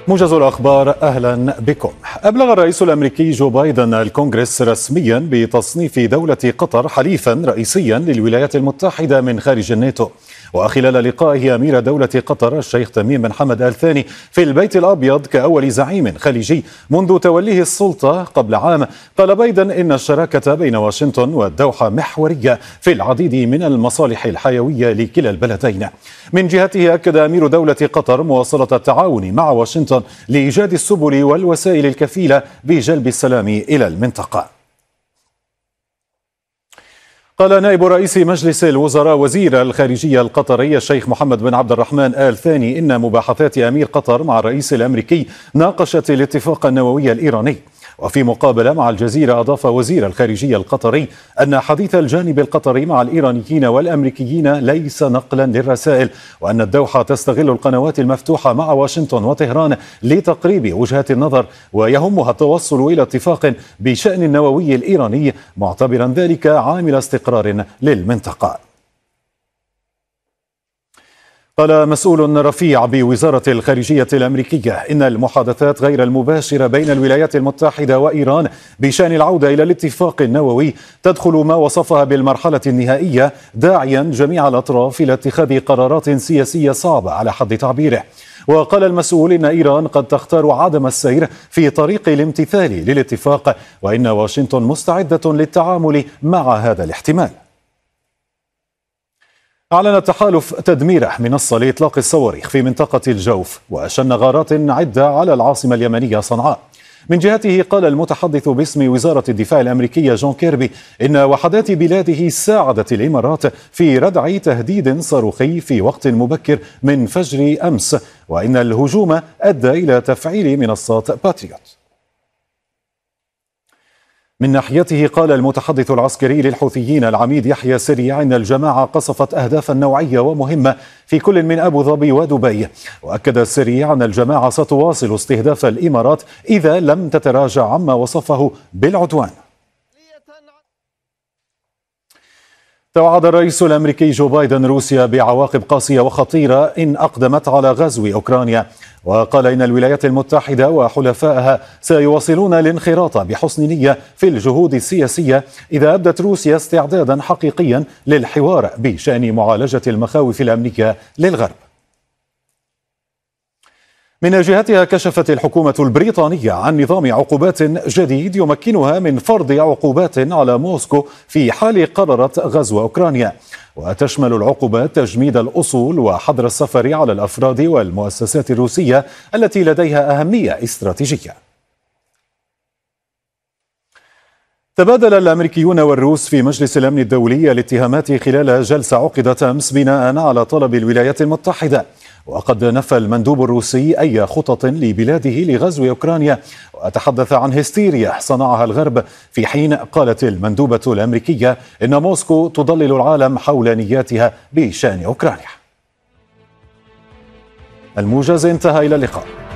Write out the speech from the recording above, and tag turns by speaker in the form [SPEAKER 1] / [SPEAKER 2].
[SPEAKER 1] موجز الأخبار، أهلا بكم. أبلغ الرئيس الأمريكي جو بايدن الكونغرس رسميا بتصنيف دولة قطر حليفا رئيسيا للولايات المتحدة من خارج الناتو. وخلال لقائه أمير دولة قطر الشيخ تميم بن حمد آل ثاني في البيت الأبيض كأول زعيم خليجي منذ توليه السلطة قبل عام، قال بايدن إن الشراكة بين واشنطن والدوحة محورية في العديد من المصالح الحيوية لكلا البلدين. من جهته أكد أمير دولة قطر مواصلة التعاون مع واشنطن لإيجاد السبل والوسائل الكفيلة بجلب السلام إلى المنطقة. قال نائب رئيس مجلس الوزراء وزير الخارجية القطري الشيخ محمد بن عبد الرحمن آل ثاني إن مباحثات أمير قطر مع الرئيس الأمريكي ناقشت الاتفاق النووي الإيراني. وفي مقابلة مع الجزيرة أضاف وزير الخارجية القطري أن حديث الجانب القطري مع الإيرانيين والأمريكيين ليس نقلا للرسائل، وأن الدوحة تستغل القنوات المفتوحة مع واشنطن وطهران لتقريب وجهات النظر، ويهمها التوصل إلى اتفاق بشأن النووي الإيراني، معتبرا ذلك عامل استقرار للمنطقة. قال مسؤول رفيع بوزارة الخارجية الأمريكية إن المحادثات غير المباشرة بين الولايات المتحدة وإيران بشأن العودة إلى الاتفاق النووي تدخل ما وصفها بالمرحلة النهائية، داعيا جميع الأطراف إلى اتخاذ قرارات سياسية صعبة على حد تعبيره. وقال المسؤول إن إيران قد تختار عدم السير في طريق الامتثال للاتفاق، وإن واشنطن مستعدة للتعامل مع هذا الاحتمال. أعلن التحالف تدمير منصة لإطلاق الصواريخ في منطقة الجوف، وشن غارات عدة على العاصمة اليمنية صنعاء. من جهته قال المتحدث باسم وزارة الدفاع الأمريكية جون كيربي إن وحدات بلاده ساعدت الإمارات في ردع تهديد صاروخي في وقت مبكر من فجر أمس، وإن الهجوم أدى إلى تفعيل منصات باتريوت. من ناحيته قال المتحدث العسكري للحوثيين العميد يحيى سريع إن الجماعة قصفت أهدافا نوعية ومهمة في كل من أبو ظبي ودبي. وأكد سريع أن الجماعة ستواصل استهداف الإمارات إذا لم تتراجع عما وصفه بالعدوان. توعد الرئيس الأمريكي جو بايدن روسيا بعواقب قاسية وخطيرة إن أقدمت على غزو أوكرانيا، وقال إن الولايات المتحدة وحلفائها سيواصلون الانخراط بحسن نية في الجهود السياسية إذا أبدت روسيا استعدادا حقيقيا للحوار بشأن معالجة المخاوف الأمنية للغرب. من جهتها كشفت الحكومة البريطانية عن نظام عقوبات جديد يمكنها من فرض عقوبات على موسكو في حال قررت غزو أوكرانيا، وتشمل العقوبات تجميد الأصول وحظر السفر على الأفراد والمؤسسات الروسية التي لديها أهمية استراتيجية. تبادل الأمريكيون والروس في مجلس الأمن الدولي الاتهامات خلال جلسة عقدت أمس بناء على طلب الولايات المتحدة. وقد نفى المندوب الروسي أي خطط لبلاده لغزو أوكرانيا، وتحدث عن هستيريا صنعها الغرب، في حين قالت المندوبة الأمريكية إن موسكو تضلل العالم حول نياتها بشأن أوكرانيا. الموجز انتهى، إلى اللقاء.